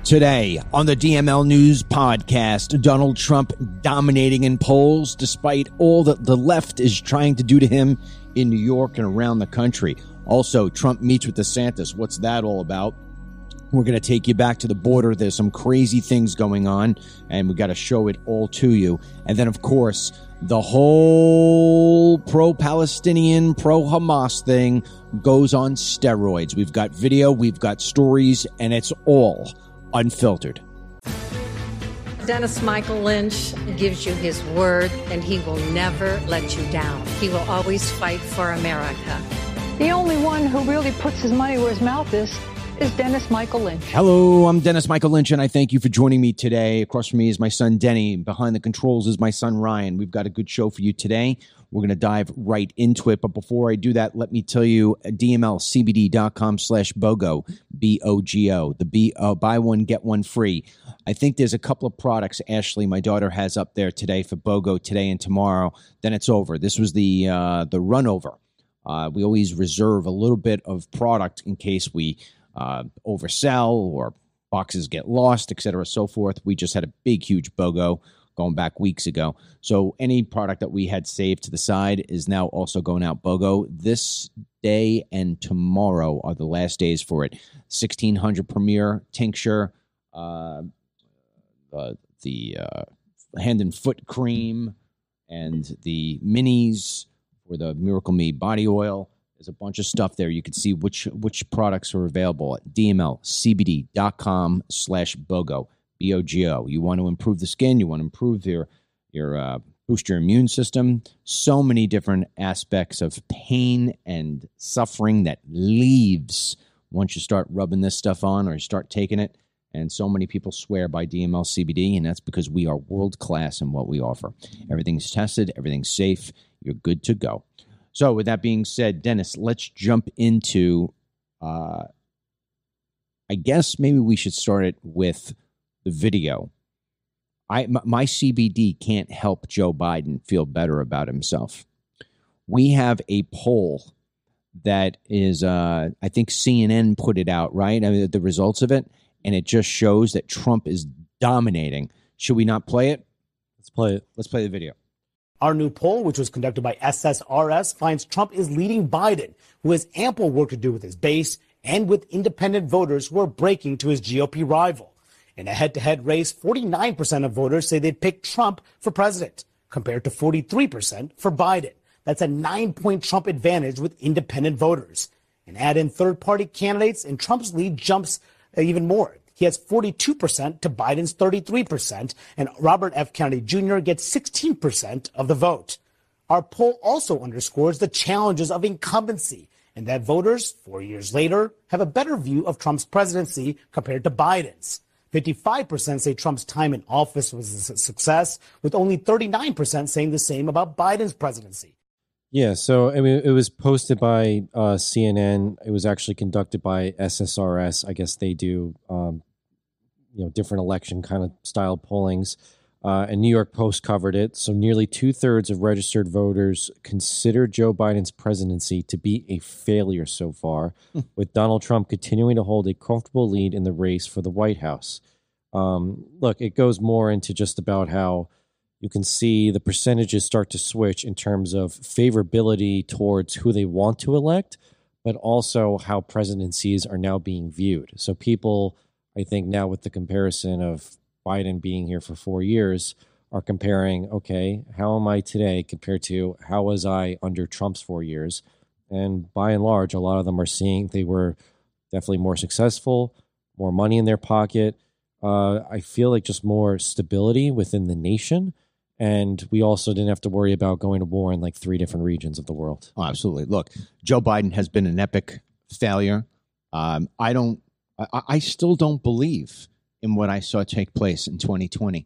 Today on the DML News Podcast, Donald Trump dominating in polls despite all that the left is trying to do to him in New York and around the country. Also, Trump meets with DeSantis. What's that all about? We're going to take you back to the border. There's some crazy things going on, and we got to show it all to you. And then, of course, the whole pro-Palestinian, pro-Hamas thing goes on steroids. We've got video, we've got stories, and it's all unfiltered. Dennis Michael Lynch gives you his word, and he will never let you down. He will always fight for America. The only one who really puts his money where his mouth is Dennis Michael Lynch. Hello, I'm Dennis Michael Lynch, and I thank you for joining me today. Across from me is my son, Denny. Behind the controls is my son, Ryan. We've got a good show for you today. We're going to dive right into it. But before I do that, let me tell you, dmlcbd.com/BOGO, B-O-G-O, buy one, get one free. I think there's a couple of products Ashley, my daughter, has up there today for BOGO today and tomorrow. Then it's over. This was the run over. We always reserve a little bit of product in case we oversell or boxes get lost, et cetera, so forth. We just had a big, huge BOGO going back weeks ago. So any product that we had saved to the side is now also going out BOGO. This day and tomorrow are the last days for it. 1600 Premier tincture, the hand and foot cream, and the minis for the Miracle Me body oil. There's a bunch of stuff there. You can see which products are available at dmlcbd.com/BOGO. B-O-G-O. You want to improve the skin. You want to improve your boost your immune system. So many different aspects of pain and suffering that leaves once you start rubbing this stuff on or you start taking it. And so many people swear by DML CBD, and that's because we are world class in what we offer. Everything's tested. Everything's safe. You're good to go. So with that being said, Dennis, let's jump into, I guess maybe we should start it with the video. My CBD can't help Joe Biden feel better about himself. We have a poll that is, I think CNN put it out, right? I mean, the results of it, and it just shows that Trump is dominating. Should we not play it? Let's play it. Let's play the video. Our new poll, which was conducted by SSRS, finds Trump is leading Biden, who has ample work to do with his base and with independent voters who are breaking to his GOP rival. In a head-to-head race, 49% of voters say they'd pick Trump for president, compared to 43% for Biden. That's a 9-point Trump advantage with independent voters. And add in third-party candidates, and Trump's lead jumps even more. He has 42% to Biden's 33%, and Robert F. Kennedy Jr. gets 16% of the vote. Our poll also underscores the challenges of incumbency, and that voters, 4 years later, have a better view of Trump's presidency compared to Biden's. 55% say Trump's time in office was a success, with only 39% saying the same about Biden's presidency. Yeah, so I mean, it was posted by CNN. It was actually conducted by SSRS. I guess they do, different election kind of style pollings. And New York Post covered it. So nearly 2/3 of registered voters consider Joe Biden's presidency to be a failure so far, with Donald Trump continuing to hold a comfortable lead in the race for the White House. Look, it goes more into just about how you can see the percentages start to switch in terms of favorability towards who they want to elect, but also how presidencies are now being viewed. So people, I think now with the comparison of Biden being here for 4 years, are comparing, okay, how am I today compared to how was I under Trump's 4 years? And by and large, a lot of them are seeing they were definitely more successful, more money in their pocket. I feel like just more stability within the nation. And we also didn't have to worry about going to war in like 3 different regions of the world. Oh, absolutely. Look, Joe Biden has been an epic failure. I still don't believe in what I saw take place in 2020.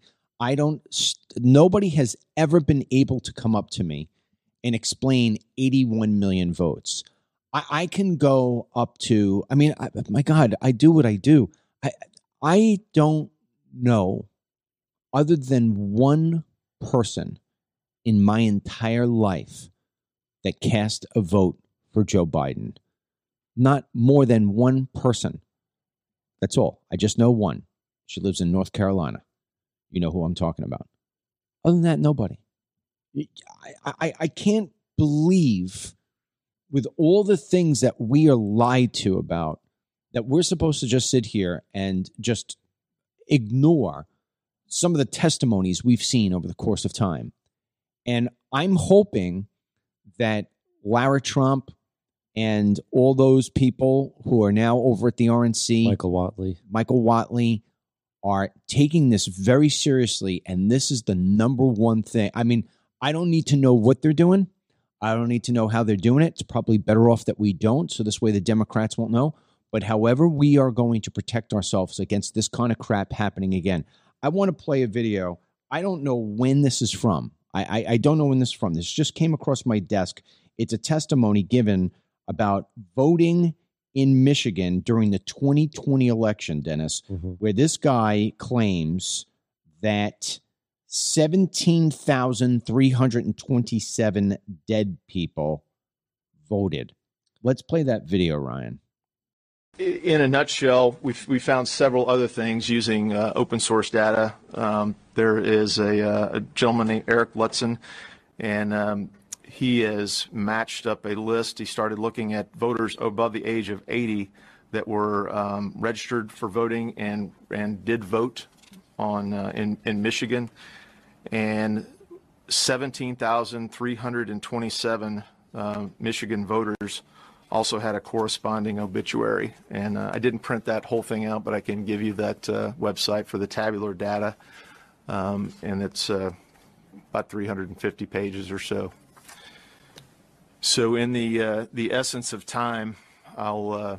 Nobody has ever been able to come up to me and explain 81 million votes. I can go up to, my God, I do what I do. I don't know, other than one person in my entire life that cast a vote for Joe Biden. Not more than one person. That's all. I just know one. She lives in North Carolina. You know who I'm talking about. Other than that, nobody. I can't believe, with all the things that we are lied to about, that we're supposed to just sit here and just ignore some of the testimonies we've seen over the course of time. And I'm hoping that Lara Trump and all those people who are now over at the RNC, Michael Whatley, are taking this very seriously. And this is the number one thing. I mean, I don't need to know what they're doing. I don't need to know how they're doing it. It's probably better off that we don't. So this way the Democrats won't know. But however, we are going to protect ourselves against this kind of crap happening again. I want to play a video. I don't know when this is from. I don't know when this is from. This just came across my desk. It's a testimony given about voting in Michigan during the 2020 election, Dennis, where this guy claims that 17,327 dead people voted. Let's play that video, Ryan. In a nutshell, we found several other things using open source data. There is a gentleman named Eric Lutzen, and he has matched up a list. He started looking at voters above the age of 80 that were registered for voting and did vote on in Michigan, and 17,327 Michigan voters also had a corresponding obituary. And I didn't print that whole thing out, but I can give you that website for the tabular data, and it's about 350 pages or so. So in the essence of time, I'll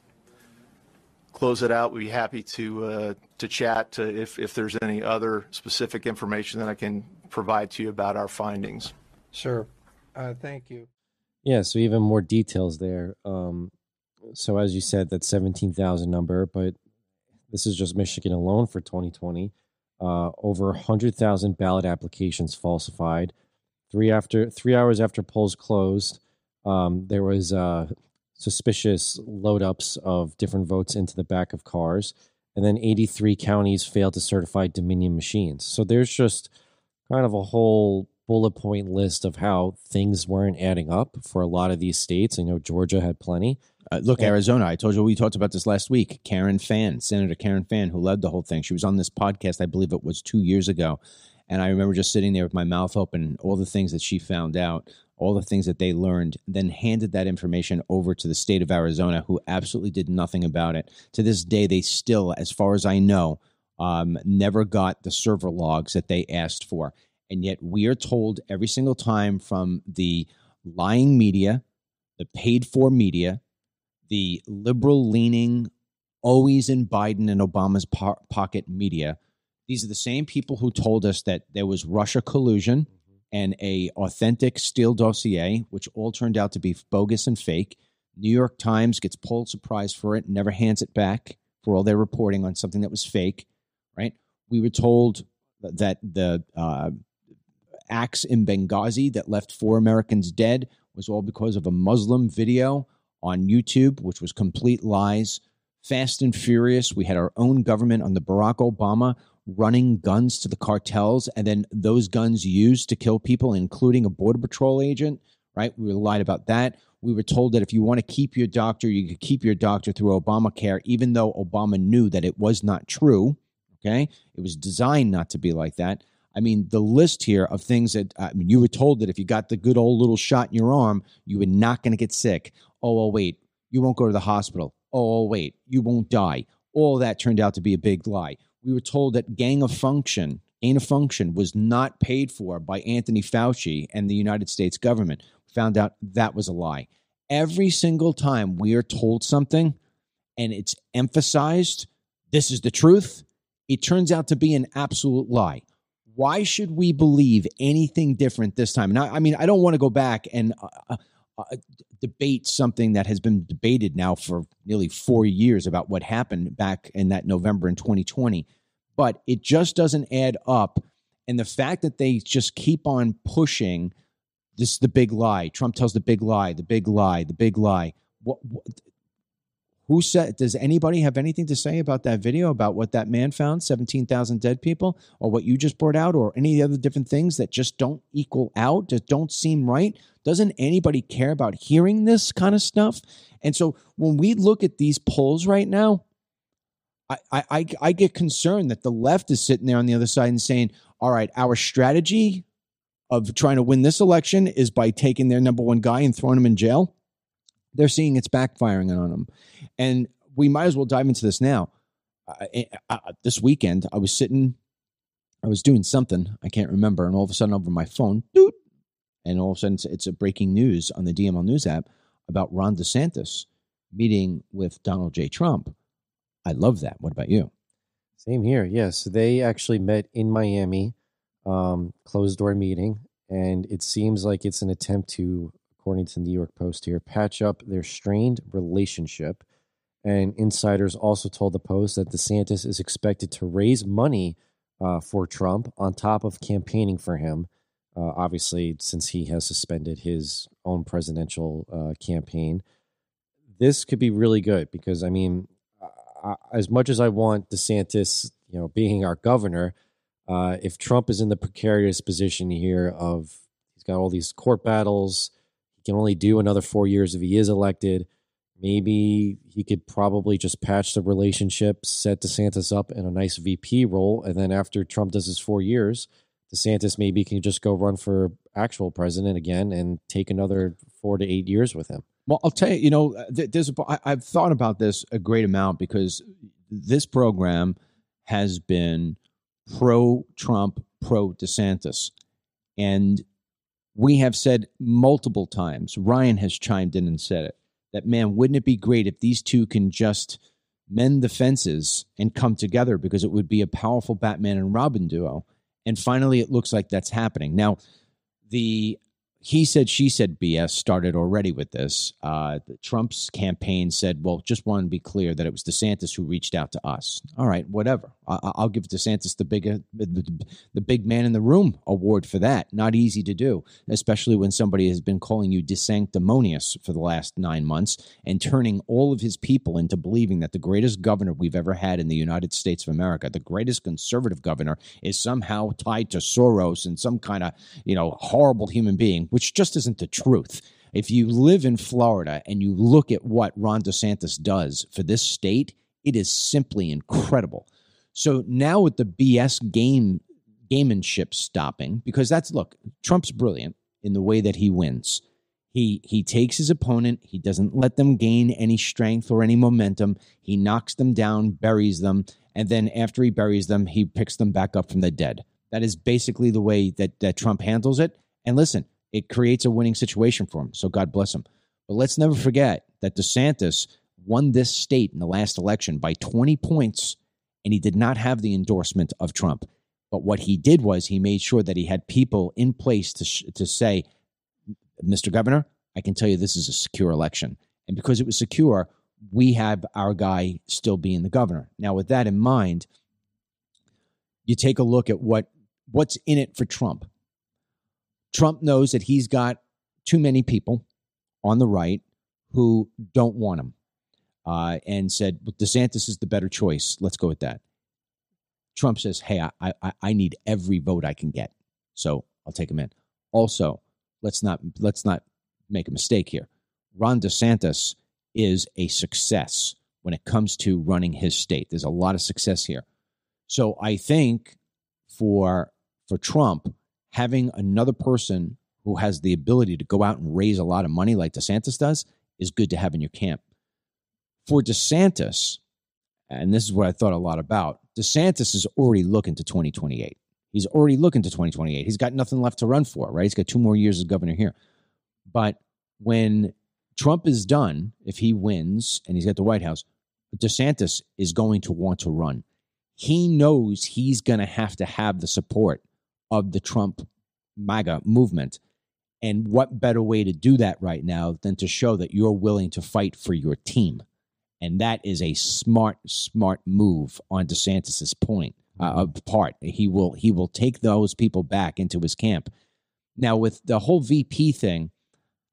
close it out. We'd be happy to chat if there's any other specific information that I can provide to you about our findings. Sure. Thank you. Yeah, so even more details there. So as you said, that 17,000 number, but this is just Michigan alone for 2020. Over 100,000 ballot applications falsified. 3 hours after polls closed, there was suspicious load-ups of different votes into the back of cars. And then 83 counties failed to certify Dominion machines. So there's just kind of a whole bullet point list of how things weren't adding up for a lot of these states. I know Georgia had plenty. Look, Arizona, I told you we talked about this last week. Senator Karen Fann, who led the whole thing. She was on this podcast, I believe it was 2 years ago. And I remember just sitting there with my mouth open, all the things that she found out, all the things that they learned, then handed that information over to the state of Arizona, who absolutely did nothing about it. To this day, they still, as far as I know, never got the server logs that they asked for. And yet we are told every single time from the lying media, the paid-for media, the liberal-leaning, always in Biden and Obama's pocket media, these are the same people who told us that there was Russia collusion and a authentic Steele dossier, which all turned out to be bogus and fake. New York Times gets Pulitzer Prize for it, never hands it back for all their reporting on something that was fake, right? We were told that the acts in Benghazi that left 4 Americans dead was all because of a Muslim video on YouTube, which was complete lies. Fast and Furious, we had our own government under Barack Obama running guns to the cartels, and then those guns used to kill people, including a Border Patrol agent, right? We were lied about that. We were told that if you want to keep your doctor, you could keep your doctor through Obamacare, even though Obama knew that it was not true, okay? It was designed not to be like that. I mean, the list here of things that, you were told that if you got the good old little shot in your arm, you were not going to get sick. Oh, wait, you won't go to the hospital. Oh, wait, you won't die. All that turned out to be a big lie. We were told that gain of function was not paid for by Anthony Fauci and the United States government. We found out that was a lie. Every single time we are told something and it's emphasized, this is the truth, it turns out to be an absolute lie. Why should we believe anything different this time? Now, I mean, I don't want to go back and debate something that has been debated now for nearly 4 years about what happened back in that November in 2020, but it just doesn't add up. And the fact that they just keep on pushing this, the big lie, Trump tells the big lie, the big lie, the big lie. Who said? Does anybody have anything to say about that video, about what that man found, 17,000 dead people, or what you just brought out, or any other different things that just don't equal out, that don't seem right? Doesn't anybody care about hearing this kind of stuff? And so when we look at these polls right now, I get concerned that the left is sitting there on the other side and saying, all right, our strategy of trying to win this election is by taking their number one guy and throwing him in jail. They're seeing it's backfiring on them. And we might as well dive into this now. This weekend, I was doing something, I can't remember, and all of a sudden over my phone, doot, and all of a sudden it's a breaking news on the DML News app about Ron DeSantis meeting with Donald J. Trump. I love that. What about you? Same here. Yes, so they actually met in Miami, closed door meeting, and it seems like it's an attempt to, according to the New York Post here, patch up their strained relationship. And insiders also told the Post that DeSantis is expected to raise money for Trump on top of campaigning for him, obviously, since he has suspended his own presidential campaign. This could be really good because, I mean, as much as I want DeSantis, being our governor, if Trump is in the precarious position here of he's got all these court battles, he can only do another 4 years if he is elected. Maybe he could probably just patch the relationship, set DeSantis up in a nice VP role, and then after Trump does his 4 years, DeSantis maybe can just go run for actual president again and take another 4 to 8 years with him. Well, I'll tell you, I've thought about this a great amount because this program has been pro-Trump, pro-DeSantis. And we have said multiple times, Ryan has chimed in and said it, that, man, wouldn't it be great if these two can just mend the fences and come together, because it would be a powerful Batman and Robin duo. And finally, it looks like that's happening. Now, the he said, she said BS started already with this. Trump's campaign said, well, just want to be clear that it was DeSantis who reached out to us. All right, whatever. I'll give DeSantis the big man in the room award for that. Not easy to do, especially when somebody has been calling you DeSanctimonious for the last 9 months and turning all of his people into believing that the greatest governor we've ever had in the United States of America, the greatest conservative governor, is somehow tied to Soros and some kind of, horrible human being, which just isn't the truth. If you live in Florida and you look at what Ron DeSantis does for this state, it is simply incredible. So now with the BS gamemanship stopping, because Trump's brilliant in the way that he wins. He takes his opponent. He doesn't let them gain any strength or any momentum. He knocks them down, buries them, and then after he buries them, he picks them back up from the dead. That is basically the way that Trump handles it. And listen, it creates a winning situation for him, so God bless him. But let's never forget that DeSantis won this state in the last election by 20 points, and he did not have the endorsement of Trump. But what he did was he made sure that he had people in place to say, Mr. Governor, I can tell you this is a secure election. And because it was secure, we have our guy still being the governor. Now, with that in mind, you take a look at what's in it for Trump. Trump knows that he's got too many people on the right who don't want him and said, well, DeSantis is the better choice. Let's go with that. Trump says, hey, I need every vote I can get, so I'll take him in. Also, let's not make a mistake here. Ron DeSantis is a success when it comes to running his state. There's a lot of success here. So I think for Trump, having another person who has the ability to go out and raise a lot of money like DeSantis does is good to have in your camp. For DeSantis, and this is what I thought a lot about, DeSantis is already looking to 2028. He's already looking to 2028. He's got nothing left to run for, right? He's got 2 more years as governor here. But when Trump is done, if he wins and he's got the White House, DeSantis is going to want to run. He knows he's going to have the support of the Trump MAGA movement. And what better way to do that right now than to show that you're willing to fight for your team? And that is a smart move on DeSantis's part. He will take those people back into his camp. Now, with the whole VP thing,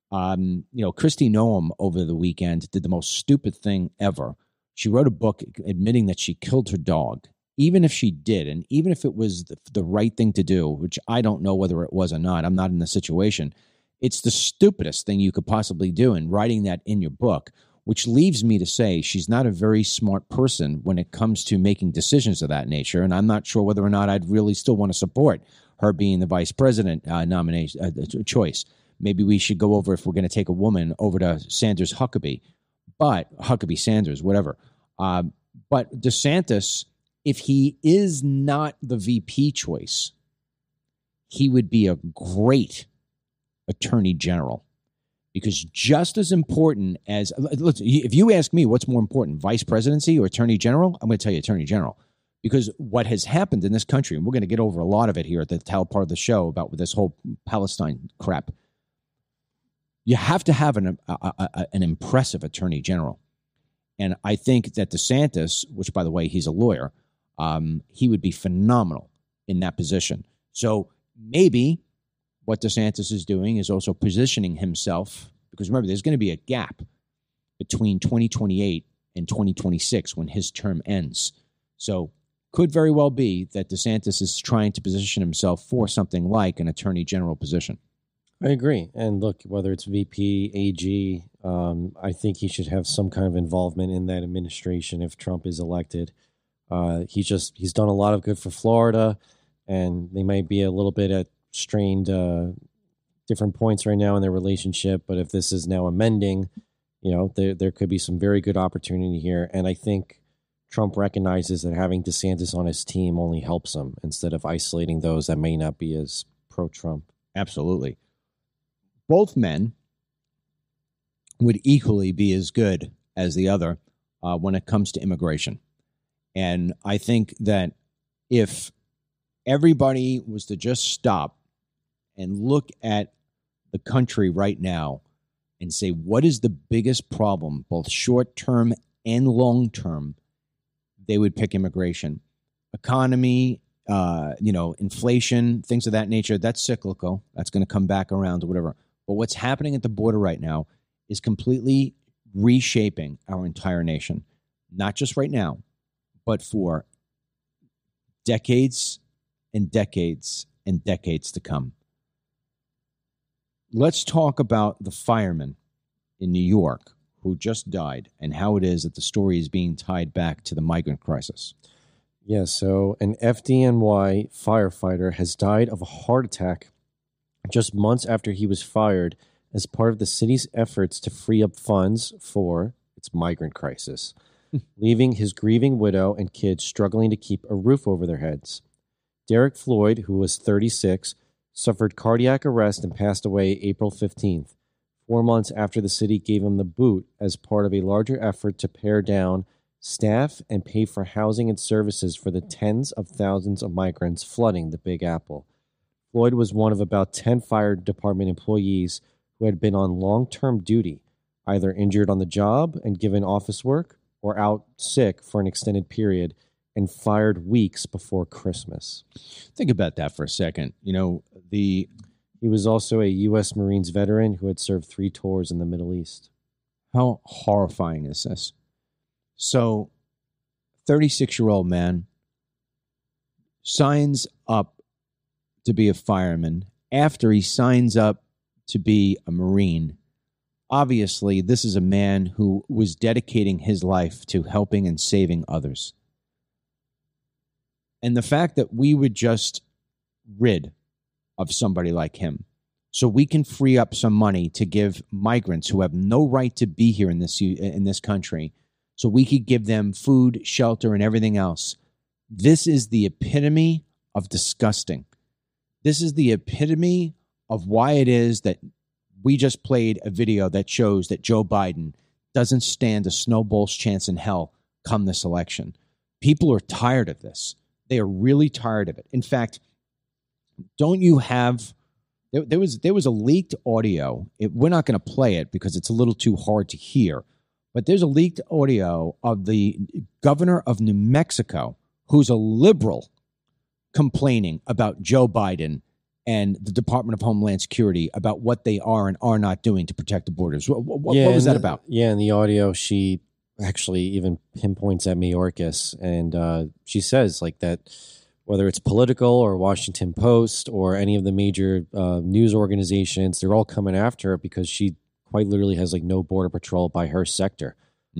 Kristi Noem over the weekend did the most stupid thing ever. She wrote a book admitting that she killed her dog. Even if she did, and even if it was the right thing to do, which I don't know whether it was or not, I'm not in the situation, it's the stupidest thing you could possibly do in writing that in your book, which leaves me to say she's not a very smart person when it comes to making decisions of that nature, and I'm not sure whether or not I'd really still want to support her being the vice president nomination choice. Maybe we should go over, if we're going to take a woman, over to Sanders Huckabee, Sanders, whatever. But DeSantis, if he is not the VP choice, he would be a great attorney general. Because just as important as, if you ask me what's more important, vice presidency or attorney general, I'm going to tell you attorney general. Because what has happened in this country, and we're going to get over a lot of it here at the tail part of the show about this whole Palestine crap, you have to have an impressive attorney general. And I think that DeSantis, which, by the way, he's a lawyer, he would be phenomenal in that position. So maybe what DeSantis is doing is also positioning himself, because remember, there's going to be a gap between 2028 and 2026 when his term ends. So could very well be that DeSantis is trying to position himself for something like an attorney general position. I agree. And look, whether it's VP, AG, I think he should have some kind of involvement in that administration if Trump is elected. He's done a lot of good for Florida, and they might be a little bit at strained different points right now in their relationship. But if this is now amending, there could be some very good opportunity here. And I think Trump recognizes that having DeSantis on his team only helps him instead of isolating those that may not be as pro-Trump. Absolutely. Both men would equally be as good as the other when it comes to immigration. And I think that if everybody was to just stop and look at the country right now and say, what is the biggest problem, both short-term and long-term, they would pick immigration. Economy, inflation, things of that nature, that's cyclical. That's going to come back around or whatever. But what's happening at the border right now is completely reshaping our entire nation, not just right now, but for decades and decades and decades to come. Let's talk about the fireman in New York who just died and how it is that the story is being tied back to the migrant crisis. Yeah, so an FDNY firefighter has died of a heart attack just months after he was fired as part of the city's efforts to free up funds for its migrant crisis, leaving his grieving widow and kids struggling to keep a roof over their heads. Derek Floyd, who was 36, suffered cardiac arrest and passed away April 15th, 4 months after the city gave him the boot as part of a larger effort to pare down staff and pay for housing and services for the tens of thousands of migrants flooding the Big Apple. Floyd was one of about 10 fire department employees who had been on long-term duty, either injured on the job and given office work or out sick for an extended period and fired weeks before Christmas. Think about that for a second. He was also a U.S. Marines veteran who had served 3 tours in the Middle East. How horrifying is this? So, 36-year-old man signs up to be a fireman. After he signs up to be a Marine, obviously this is a man who was dedicating his life to helping and saving others. And the fact that we would just rid of somebody like him so we can free up some money to give migrants who have no right to be here in this country, so we could give them food, shelter, and everything else. This is the epitome of disgusting. This is the epitome of why it is that we just played a video that shows that Joe Biden doesn't stand a snowball's chance in hell come this election. People are tired of this. They are really tired of it. In fact, don't you have... There was a leaked audio. We're not going to play it because it's a little too hard to hear. But there's a leaked audio of the governor of New Mexico, who's a liberal, complaining about Joe Biden and the Department of Homeland Security about what they are and are not doing to protect the borders. What was that about? Yeah, in the audio, she actually even pinpoints at Mayorkas, and she says like that whether it's Political or Washington Post or any of the major news organizations, they're all coming after her because she quite literally has like no border patrol by her sector.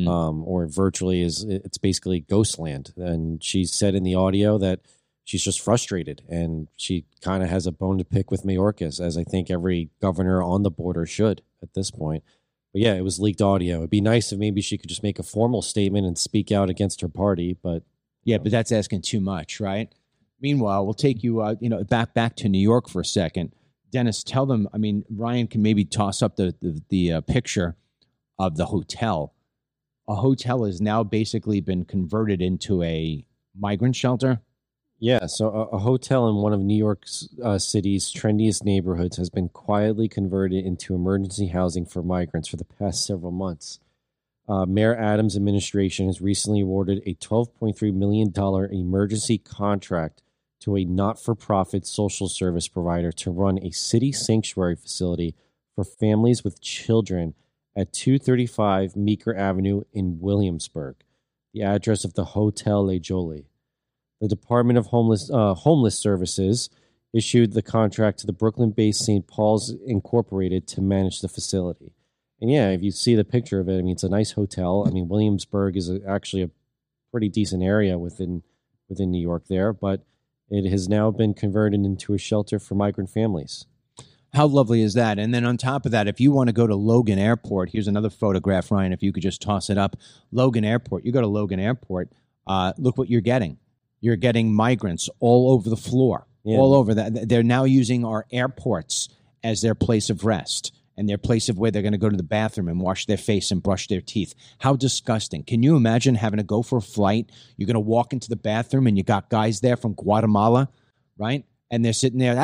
Or virtually it's basically ghost land. And she said in the audio that she's just frustrated and she kind of has a bone to pick with Mayorkas, as I think every governor on the border should at this point. But yeah, it was leaked audio. It'd be nice if maybe she could just make a formal statement and speak out against her party. But yeah, but that's asking too much, right? Meanwhile, we'll take you, back to New York for a second. Dennis, tell them. I mean, Ryan can maybe toss up the picture of the hotel. A hotel has now basically been converted into a migrant shelter. Yeah, so a hotel in one of New York City's trendiest neighborhoods has been quietly converted into emergency housing for migrants for the past several months. Mayor Adams' administration has recently awarded a $12.3 million emergency contract to a not-for-profit social service provider to run a city sanctuary facility for families with children at 235 Meeker Avenue in Williamsburg, the address of the Hotel Le Jolie. The Department of Homeless Services issued the contract to the Brooklyn-based St. Paul's Incorporated to manage the facility. And yeah, if you see the picture of it, I mean, it's a nice hotel. I mean, Williamsburg is actually a pretty decent area within New York there, but it has now been converted into a shelter for migrant families. How lovely is that? And then on top of that, if you want to go to Logan Airport, here's another photograph, Ryan, if you could just toss it up. Logan Airport, you go to Logan Airport, look what you're getting. You're getting migrants all over the floor, all over that. They're now using our airports as their place of rest and their place of where they're going to go to the bathroom and wash their face and brush their teeth. How disgusting. Can you imagine having to go for a flight? You're going to walk into the bathroom and you got guys there from Guatemala, right? And they're sitting there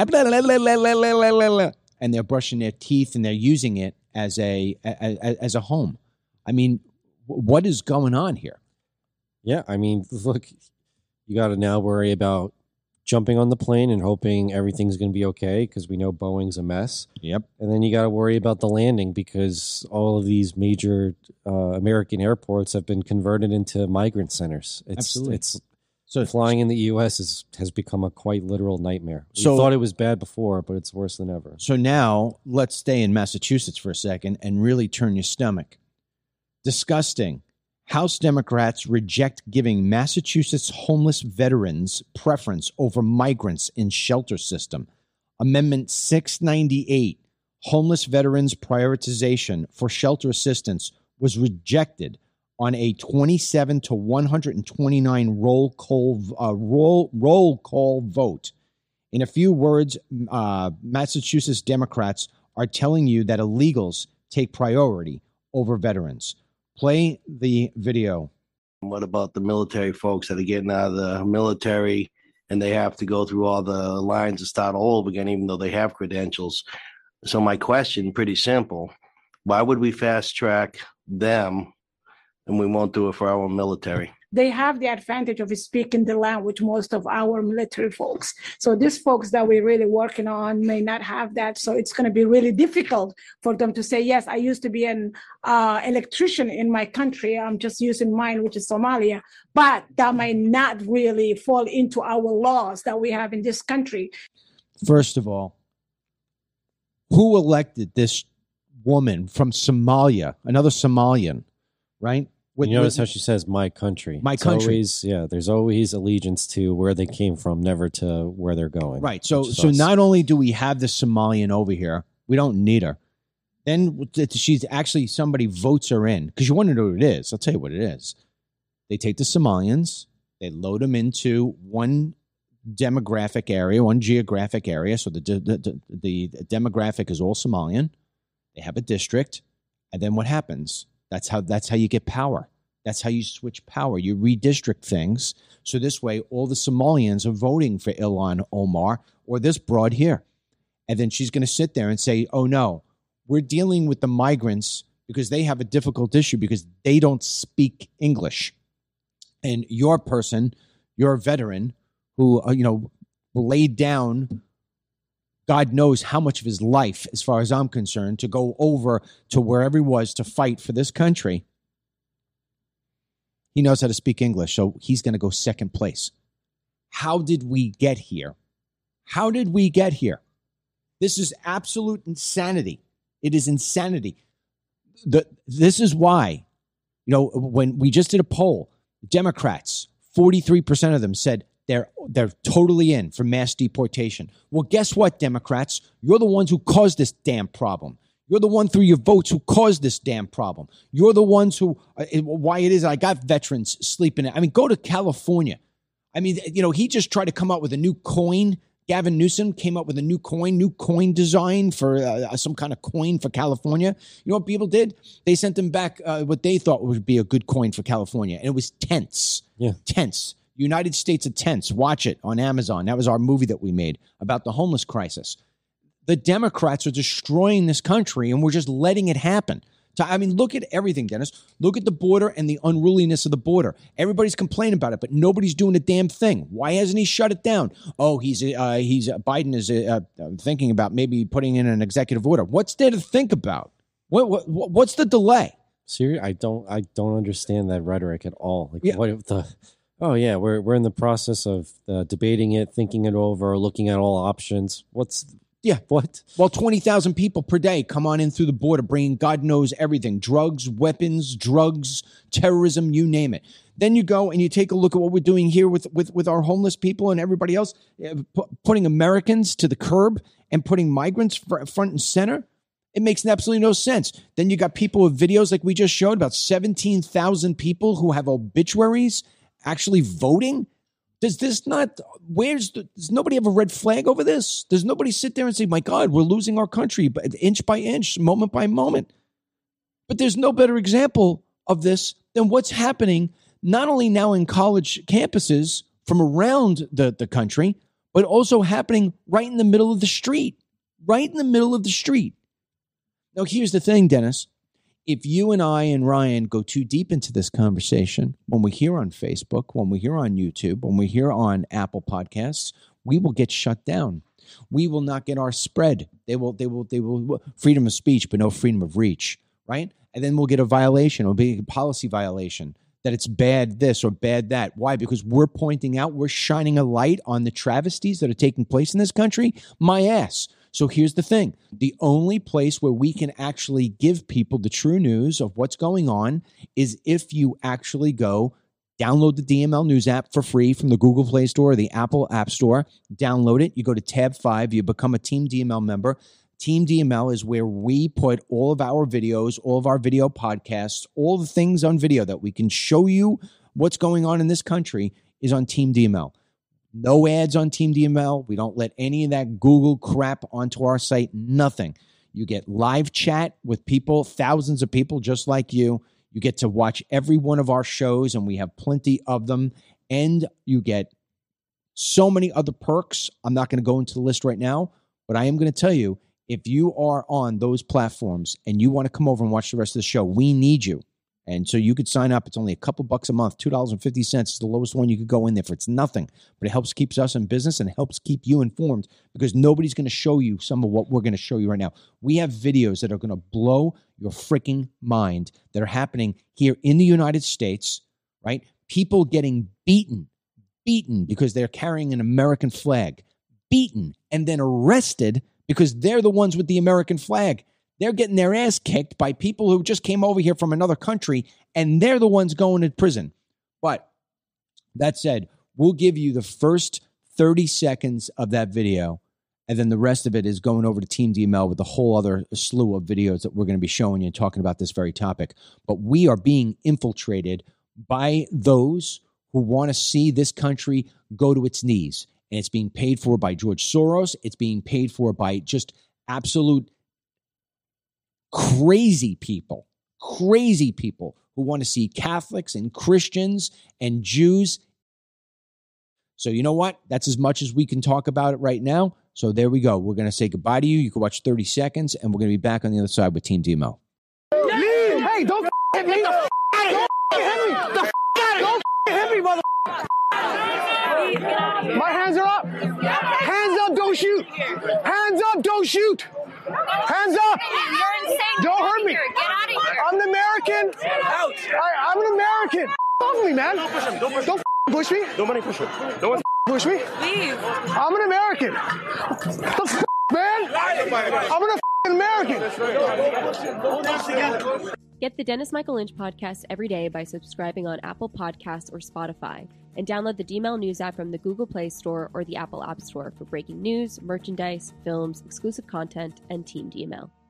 and they're brushing their teeth and they're using it as a home. I mean, what is going on here? Yeah, I mean, look, you got to now worry about jumping on the plane and hoping everything's going to be okay because we know Boeing's a mess. Yep. And then you got to worry about the landing because all of these major American airports have been converted into migrant centers. Absolutely. So flying in the U.S. has become a quite literal nightmare. We So- thought it was bad before, but it's worse than ever. So now let's stay in Massachusetts for a second and really turn your stomach. Disgusting. House Democrats reject giving Massachusetts homeless veterans preference over migrants in shelter system. Amendment 698, homeless veterans prioritization for shelter assistance, was rejected on a 27 to 129 roll call vote. In a few words, Massachusetts Democrats are telling you that illegals take priority over veterans. Play the video. What about the military folks that are getting out of the military and they have to go through all the lines and start all over again, even though they have credentials? So my question, pretty simple. Why would we fast track them and we won't do it for our military? They have the advantage of speaking the language, most of our military folks. So these folks that we're really working on may not have that. So it's going to be really difficult for them to say, yes, I used to be an electrician in my country. I'm just using mine, which is Somalia. But that might not really fall into our laws that we have in this country. First of all, who elected this woman from Somalia, another Somalian, right? You notice how she says "my country." My country. Always, there's always allegiance to where they came from, never to where they're going. Right. So not only do we have the Somalian over here, we don't need her. Then she's actually, somebody votes her in because you want to know what it is. I'll tell you what it is. They take the Somalians, they load them into one demographic area, one geographic area. So the demographic is all Somalian. They have a district, and then what happens? That's how you get power. That's how you switch power. You redistrict things. So this way, all the Somalians are voting for Ilhan Omar or this broad here. And then she's going to sit there and say, oh, no, we're dealing with the migrants because they have a difficult issue because they don't speak English. And your person, you're a veteran who, laid down God knows how much of his life, as far as I'm concerned, to go over to wherever he was to fight for this country. He knows how to speak English, so he's going to go second place. How did we get here? How did we get here? This is absolute insanity. It is insanity. This is why, when we just did a poll, Democrats, 43% of them said they're totally in for mass deportation. Well, guess what, Democrats? You're the ones who caused this damn problem. You're the one through your votes who caused this damn problem. You're the ones who, why it is I got veterans sleeping. I mean, go to California. I mean, he just tried to come up with a new coin. Gavin Newsom came up with a new coin design for some kind of coin for California. You know what people did? They sent them back what they thought would be a good coin for California. And it was tents. Yeah. Tents. United States of Tents. Watch it on Amazon. That was our movie that we made about the homeless crisis. The Democrats are destroying this country, and we're just letting it happen. So, I mean, look at everything, Dennis. Look at the border and the unruliness of the border. Everybody's complaining about it, but nobody's doing a damn thing. Why hasn't he shut it down? Oh, Biden is thinking about maybe putting in an executive order. What's there to think about? What's the delay? Seriously, I don't understand that rhetoric at all. Like, Yeah. what if oh yeah, we're in the process of debating it, thinking it over, looking at all options. Yeah. What? Well, 20,000 people per day come on in through the border, bringing God knows everything, drugs, weapons, terrorism, you name it. Then you go and you take a look at what we're doing here with our homeless people and everybody else, putting Americans to the curb and putting migrants front and center. It makes absolutely no sense. Then you got people with videos like we just showed about 17,000 people who have obituaries actually voting. Does nobody have a red flag over this? Does nobody sit there and say, my God, we're losing our country inch by inch, moment by moment? But there's no better example of this than what's happening not only now in college campuses from around the country, but also happening right in the middle of the street. Right in the middle of the street. Now, here's the thing, Dennis. If you and I and Ryan go too deep into this conversation, when we're here on Facebook, when we're here on YouTube, when we're here on Apple Podcasts, we will get shut down. We will not get our spread. They will freedom of speech, but no freedom of reach, right? And then we'll get a violation. It'll be a policy violation that it's bad this or bad that. Why? Because we're pointing out, we're shining a light on the travesties that are taking place in this country. My ass. So here's the thing. The only place where we can actually give people the true news of what's going on is if you actually go download the DML News app for free from the Google Play Store or the Apple App Store. Download it. You go to tab 5. You become a Team DML member. Team DML is where we put all of our videos, all of our video podcasts, all the things on video that we can show you what's going on in this country is on Team DML. No ads on Team DML. We don't let any of that Google crap onto our site. Nothing. You get live chat with people, thousands of people just like you. You get to watch every one of our shows, and we have plenty of them. And you get so many other perks. I'm not going to go into the list right now, but I am going to tell you, if you are on those platforms and you want to come over and watch the rest of the show, we need you. And so you could sign up. It's only a couple bucks a month, $2.50 is the lowest one you could go in there for. It's nothing, but it helps keeps us in business and helps keep you informed because nobody's going to show you some of what we're going to show you right now. We have videos that are going to blow your freaking mind that are happening here in the United States, right? People getting beaten because they're carrying an American flag, beaten and then arrested because they're the ones with the American flag. They're getting their ass kicked by people who just came over here from another country, and they're the ones going to prison. But that said, we'll give you the first 30 seconds of that video, and then the rest of it is going over to Team DML with a whole other slew of videos that we're going to be showing you and talking about this very topic. But we are being infiltrated by those who want to see this country go to its knees. And it's being paid for by George Soros. It's being paid for by just absolute crazy people who want to see Catholics and Christians and Jews. So you know what? That's as much as we can talk about it right now. So there we go. We're going to say goodbye to you. You can watch 30 seconds, and we're going to be back on the other side with Team DML. Leave! Hey, don't hit me! Don't hit me! Don't hit me, mother! My hands are up! Hands up, don't Don't shoot. Hands up, don't shoot. Hands up. You're insane. Don't hurt me. Get out of here. I'm an American. I'm an American. Off me, man. Don't push me. Nobody push me. No one push me. Leave. I'm an American. The man. I'm an American. Get the Dennis Michael Lynch podcast every day by subscribing on Apple Podcasts or Spotify, and download the DML News app from the Google Play Store or the Apple App Store for breaking news, merchandise, films, exclusive content, and Team DML.